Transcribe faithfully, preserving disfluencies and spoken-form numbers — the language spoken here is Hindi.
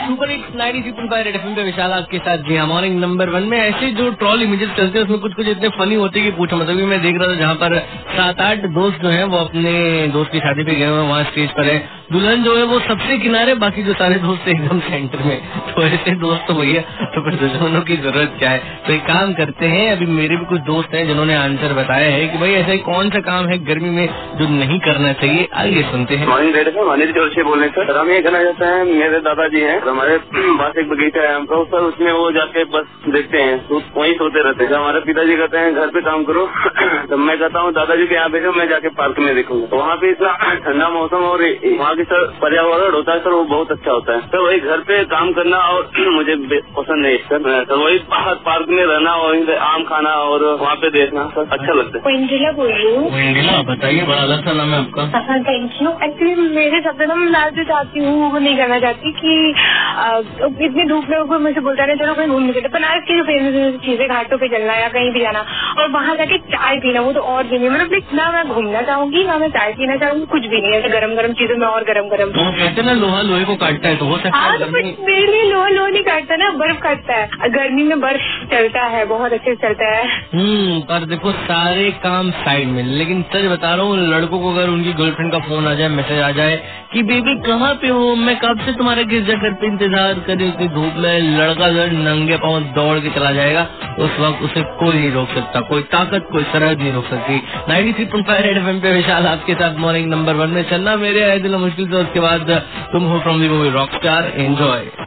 Super hits ninety three point five red FM पे विशाल आपके साथ। जी हाँ, मॉर्निंग नंबर वन में ऐसे जो ट्रॉल इमेजेस चलते हैं उसमें कुछ कुछ इतने फनी होते हैं कि पूछो मतलब। मैं देख रहा था जहाँ पर सात आठ दोस्त जो है वो अपने दोस्त की शादी पे गए हुए, वहाँ स्टेज पर है, दुल्हन जो है वो सबसे किनारे, बाकी जो सारे दोस्त एकदम सेंटर में। तो ऐसे दोस्त तो भैया तो फिर दुल्हनों की जरूरत क्या है। तो एक काम करते हैं, अभी मेरे भी कुछ दोस्त हैं जिन्होंने आंसर बताया है कि भाई ऐसा कौन सा काम है गर्मी में जो नहीं करना चाहिए। आइए सुनते हैं। मॉर्निंग रेड है, अनिल जोशी बोल रहे सर। हम ये कहना चाहते हैं, मेरे दादाजी हैं, हमारे पास एक बगीचा है हमको सर, उसमें वो जाके बस देखते हैं, तो वहीं सोते रहते हैं। हमारे पिताजी कहते हैं घर पे काम करो, तो मैं कहता हूँ दादाजी के यहाँ भेजो, मैं जाके पार्क में देखूंगा। तो वहाँ पे इतना ठंडा मौसम और वहाँ की सर पर्यावरण होता है सर, वो बहुत अच्छा होता है सर। वही घर पे काम करना और मुझे पसंद नहीं सर। तो वही बाहर पार्क में रहना और आम खाना और वहाँ पे देखना सर अच्छा लगता है। इंजिला बोल रही हूँ। इंजिला बताइए, बड़ा अलग सा नाम है आपका। हाँ थैंक यू। एक्चुअली मेरे शब्द ना मैं जो चाहती हूँ वो नहीं करना चाहती कि इतनी धूप में कोई मुझे बोलता है चलो कहीं घूमने चलते, बनारस की जो फेमस चीजें घाटों पे चलना या कहीं भी जाना और वहाँ जाके चाय पीना, वो तो और भी नहीं। मतलब ना मैं घूमना चाहूंगी ना मैं चाय पीना चाहूंगी, कुछ भी नहीं है। गरम गरम चीजों में और गरम गरम तो कहते ना लोहा लोहे को काटता है, तो हो सकता है मेरे लिए लोहा लोहा नहीं काटता ना, बर्फ काटता है। गर्मी में बर्फ चलता है, बहुत अच्छे से चलता है। हम्म पर देखो सारे काम साइड में, लेकिन सच बता रहा हूँ लड़कों को अगर उनकी गर्लफ्रेंड का फोन आ जाए, मैसेज आ जाए कि बेबी कहाँ पे हो, मैं कब से तुम्हारे गिरजा घर पे इंतजार कर रही हूँ धूप में, लड़का जो नंगे पाँव दौड़ के चला जाएगा, उस वक्त उसे कोई नहीं रोक सकता, कोई ताकत कोई सरहद नहीं रोक सकती। Ninety three point five red FM पे विशाल आपके साथ मॉर्निंग नंबर वन में। चलना मेरे आए दिल मुश्किल से, उसके बाद तुम हो from the movie Rockstar. Enjoy.